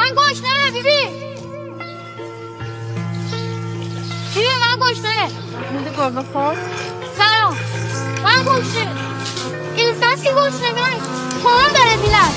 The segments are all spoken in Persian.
من گشنه بیبی من گشنه سلام من گشنه این ساسی گشنه من کام داره میلد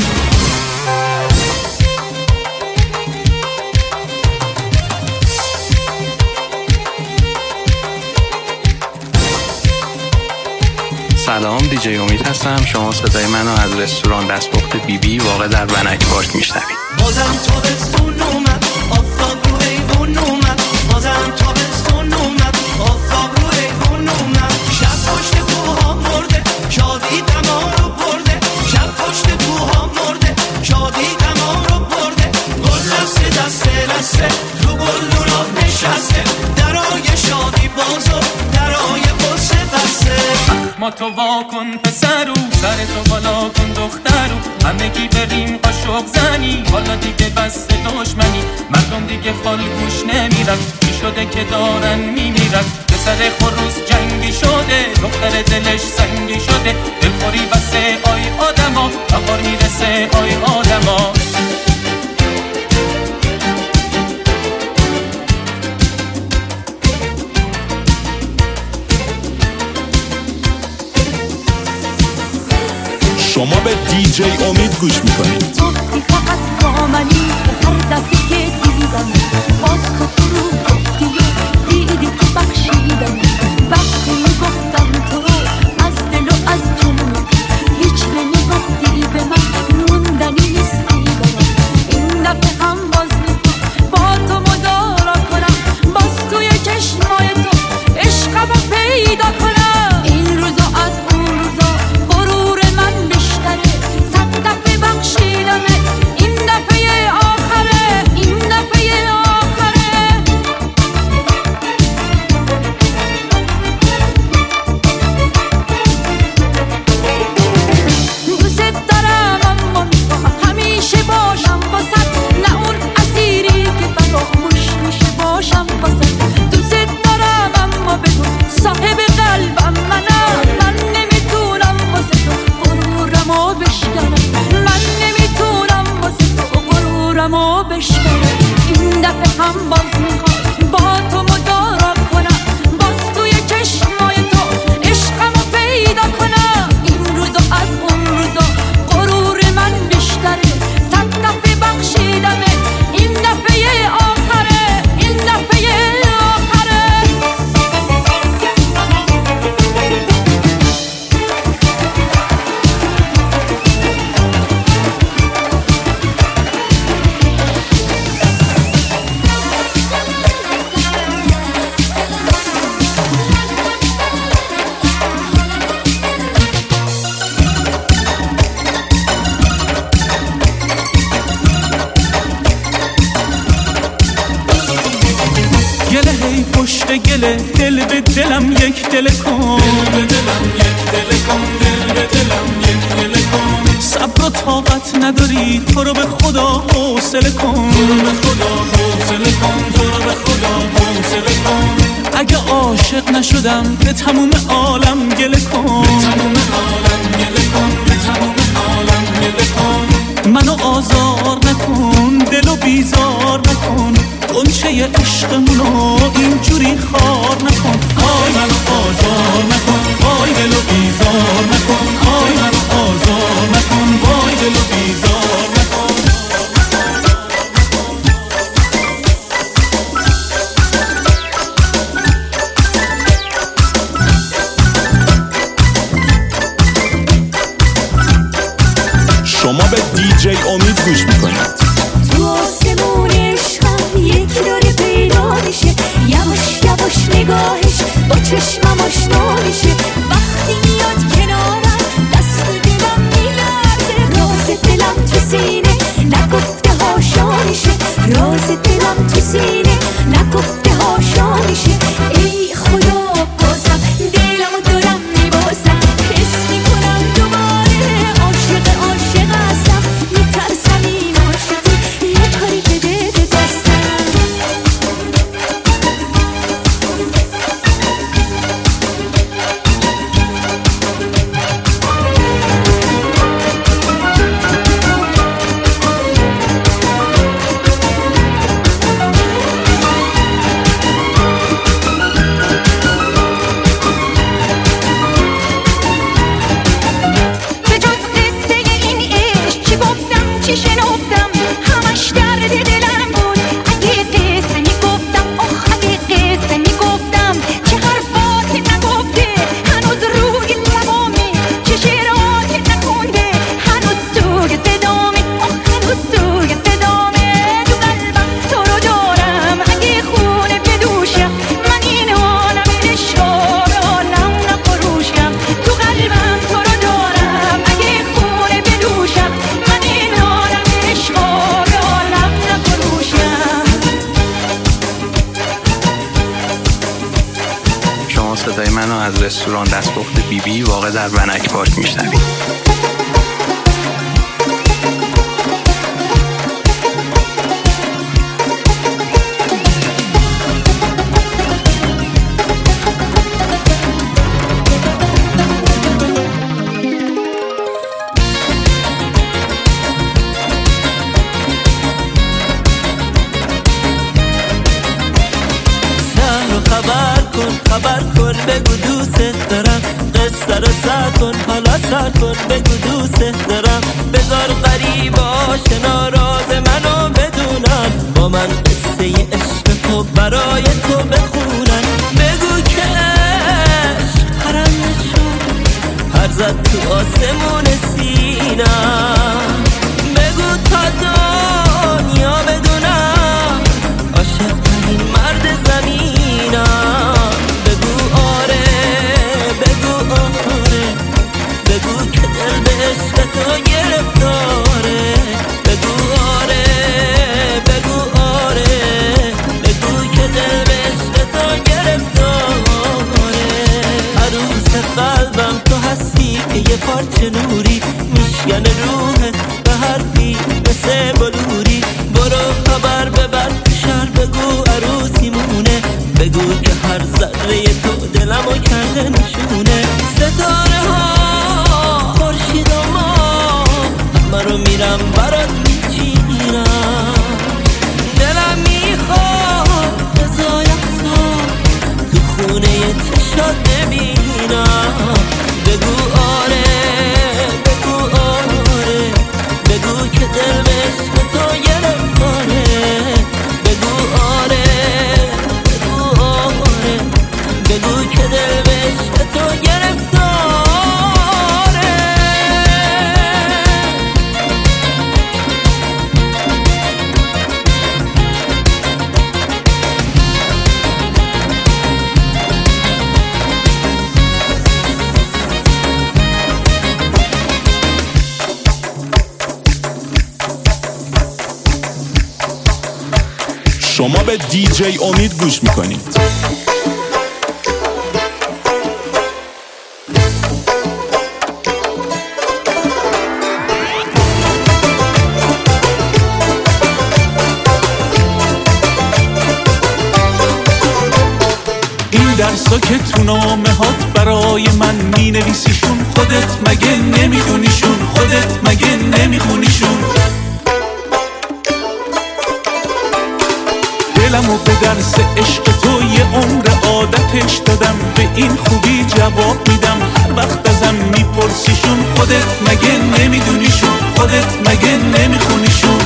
سلام، دیجی امید هستم. شما صدای منو از رستوران دستپخت بیبی واقع در بنک پارک میشنوید. بازم تابستون اومد، آفتاب رو ایوون اومد. بازم تابستون اومد، آفتاب رو ایوون اومد. شب پشت کوها مرده، شادی دما رو برده. شب پشت کوها مرده، شادی دما رو برده. گل دسته دسته دسته رو گلدونا نشسته. درای شادی بازو، درای قصه بسته. ما تو واکن پسرو، سر تو بالا کن دخترو. همگی بریم قاشق زنی، حالا دیگه بس دشمنی. مردم دیگه فالگوش نمیرن، چی شده که دارن میمیرن. پسر خروس جنگی شده، دختر دلش سنگی شده. دلخوری بسه آی آدما، بهار میرسه آی آدما. شما به دیجی امید گوش میکنید. گفتی فقط با منی، هر دفعه که دیدم باز تو رو گفتی و دیدی تو بخشیدم. وقتی میگفتم تو رو از دل و از جون، هیچ نمیگفتی به من، موندنی نیستی برام. این دفعه هم باز میخوام با تو مدارا کنم، باز توی چشمای تو عشقمو پیدا کنم. این روزا از اون روزا غرور من بیشتره، صد دفعه بخشیدمه، این دفعه آخره، این دفعه آخره. دوست دارم اما میخوام همیشه باشم باسد، نه اون اسیری که فراموش میشه باشم باسد. دوست دارم اما بگو صاحب قلبم منم، من نمیتونم واسه تو غرورمو بشکنم. من نمیتونم واسه تو غرورمو بشکنم. این دفعه هم باز میخوام با تو مدارا کنم، باز توی چشمای تو عشقمو پیدا کنم. این روزا از اون روزا غرور من بیشتره، صد دفعه بخشیدمه، این دفعه آخره، این دفعه آخره. گله هی پشت گله، دل به دلم یک دل کن. دل به دلم یک دل کن، دل به دلم یک دل کن. صبر و طاقت نداری، تو رو به خدا حوصله کن. تو رو به خدا حوصله کن، تو رو به خدا حوصله کن. اگه عاشق نشدم به تموم عالم گله کن. به تموم عالم گله کن، به تموم عالم گله کن. منو آزار نکن، دلو بیزار نکن. قنچه عشقمونو اینجوری خار نکن. آی منو آزار نکن، آی دلو بیزار نکن. آی منو آزار نکن، وای دلو بیزار نکن. شما به دیجی امید گوش میکنید. تو آسمون عشقم یکی داره پیدا میشه، یواش یواش نگاهش با چشمم آشنا میشه. وقتی میاد کنارم دست دلم میلرزه، راز دلم تو سینه نگفته هاشا میشه. راز دلم تو سینه نگفته هاشا میشه. ای خدا بازم دلمو دارم میبازم، حس میکنم دوباره عاشق عاشق هستم. میترسم این عاشقی یه کاری بده به دستم. رستوران دستپخت بیبی واقع در ونک پارک میشنوید. خبر کن بگو دوست دارم، قصه رو سر کن حالا سر کن بگو دوست دارم، بذار غریب آشنا راز منو بدونن، با من قصه عشق تو برای تو بخونن، بگو که عشق حرم نشد پر زد تو آسمون سینم، بگو تا دنیا بدونم عاشق ترین مرد زمینم، بگو که دل به عشق تو گرفتاره، بگو آره بگو آره، بگو که دل به عشق تو گرفتاره، عروس قلبم تو هستی که یه پارچه نوری میشکنه روحت به حرفی مثل بلوری، برو خبر ببر شهر بگو عروسی مونه، بگو که هر ذره تو دلمو کرده نشونه، ستاره ها خورشید و ما من رو میرم برات میچینم، دلم میخواد رضایت‌ها تو خونه چشات ببینم، بگو آره بگو آره، بگو که دل به عشق تو گرفتاره، بگو آره بگو آره، بگو که دل به عشق تو گرفتاره. شما به دیجی امید گوش میکنید. این درسا که تو نامه هات برای من مینویسیشون، خودت مگه نمیدونیشون، خودت مگه نمیخونیشون، دلمو به درس عشق تو یه عمر عادتش دادم، به این خوبی جواب میدم هر وقت ازم میپرسیشون، خودت مگه نمیدونیشون، خودت مگه نمیخونیشون،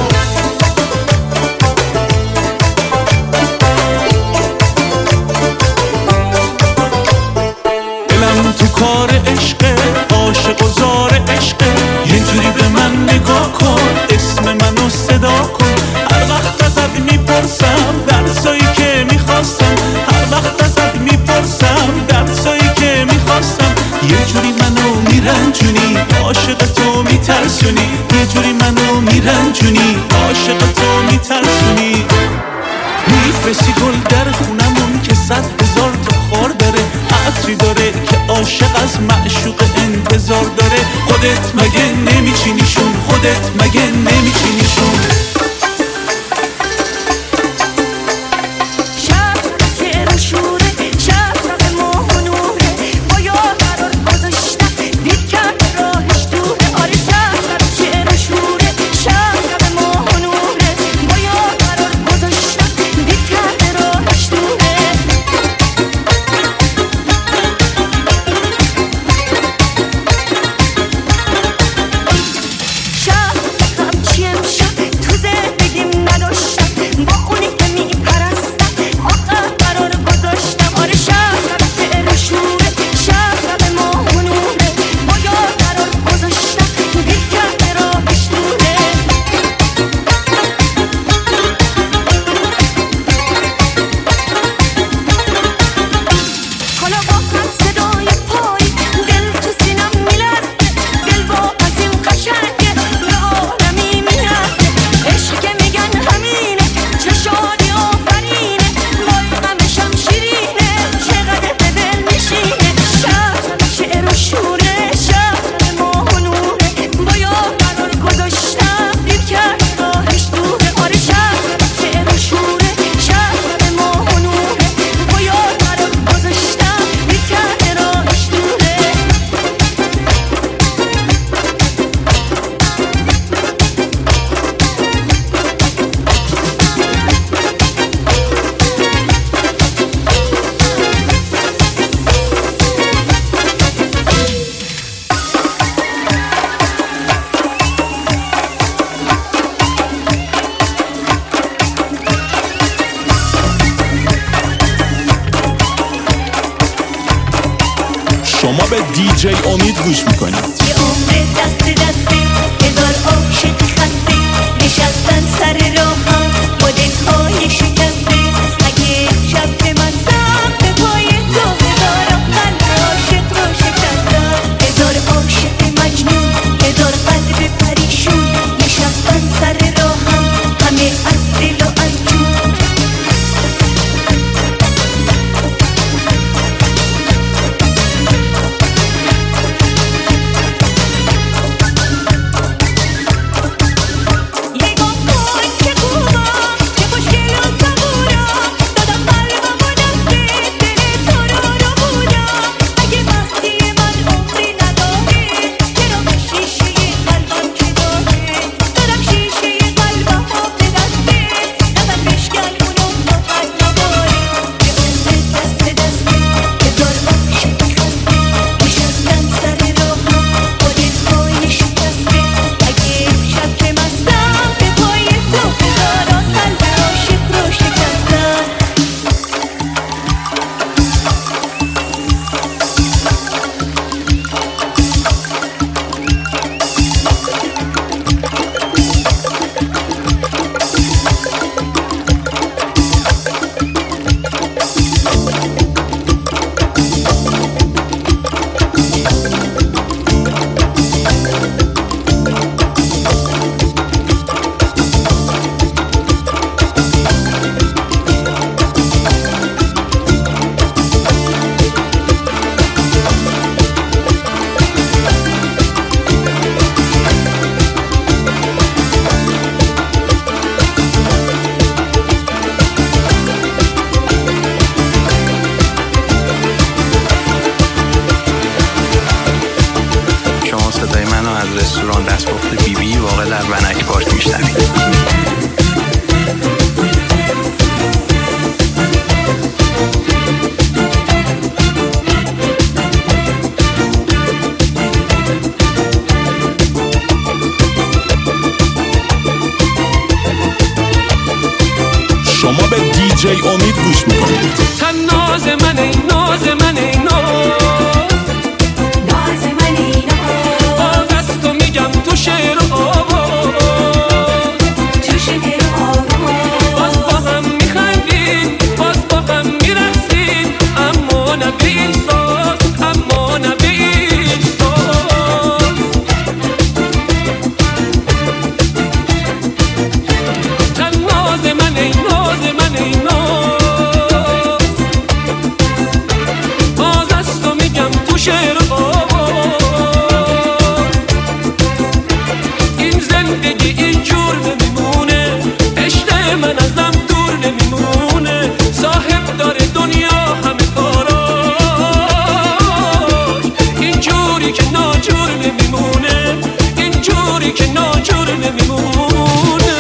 دلم تو کار عشقه، عاشق و زار عشقه، یه جوری به من نگاه کن، اسم منو صدا کن، هر وقت ازت میپرسم درسایی که میخواستم، هر وقت ازت میپرسم درسایی که میخواستم، یه جوری منو میرنجونی عاشق تو میترسونی، یه جوری منو میرنجونی عاشق تو میترسونی، میفرستی گل در خونمون که 100,000 تا خار داره، عطری داره که عاشق از معشوق انتظار داره، خودت مگه نمیچینیشون، خودت مگه نمیچینیشون. شهر دیجی امید گوش میکنید. یه عمر دست دسته هزار عاشق خسته نشستن سر راهم با دلهای شکسته. اگه شب که مستم به پای تو هزارم قلب عاشق رو شکستم. هزار عاشق مجنون هزار قلب پریشون نشستن سر راهم همه از دل و از جون. رستوران دستپخت بیبی واقع در ونک پارک میشنوید. شما به دیجی امید گوش میکنید. تن ناز من ای ناز من ای ناز تو شعر و آواز تو شعر و آواز باز با هم میخندیم باز با هم میرقصیم اما نه به این ساز اما نه به این ساز. تن ناز من ای ناز من ای ناز باز از تو میگم تو شعر و آواز من ازم دور نمیمونه صاحب داره دنیا همه کاراش اینجوری که ناجور نمیمونه اینجوری که ناجور نمیمونه.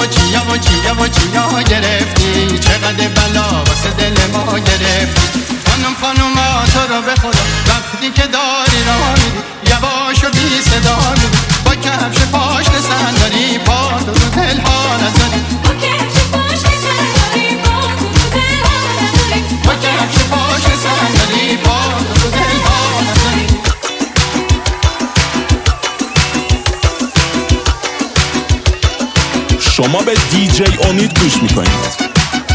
چیا گرفتی چقدر بلا واسه دل ما گرفتی خانوما تو رو به خدا وقتی که داری راه میری یواش و بی صدا میری با کفش پاشت صندلی پا تو رو دل ها نذاری با کفش پاشت صندلی پا تو رو دل ها نذاری با کفش پاشت صندلی پا تو رو دل ها نذاری. شما به دیجی امید گوش میکنید.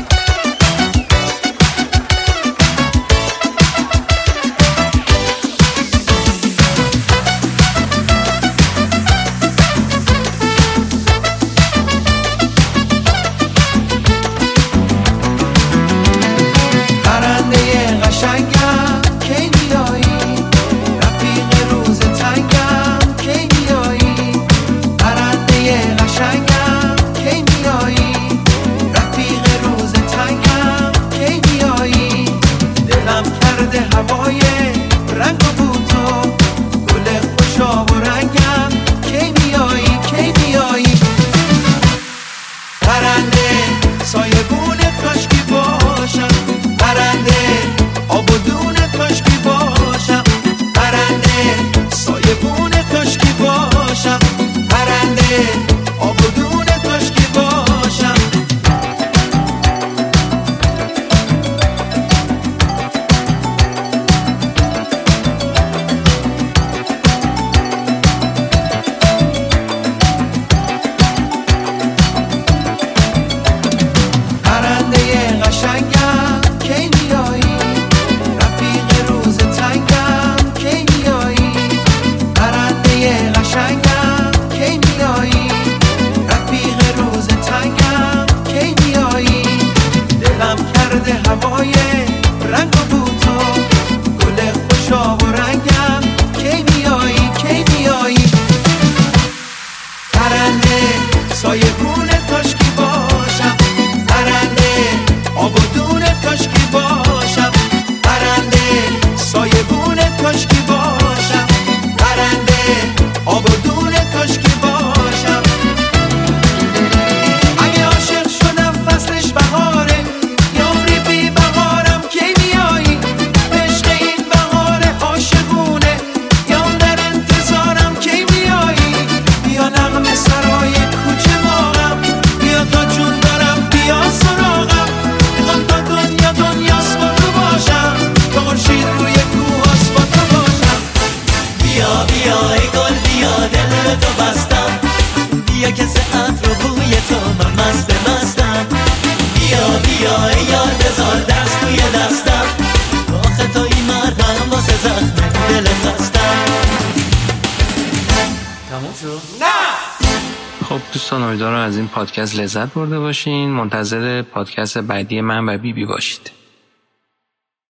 خب دوستان امیدوارم از این پادکست لذت برده باشین. منتظر پادکست بعدی من و بیبی باشید.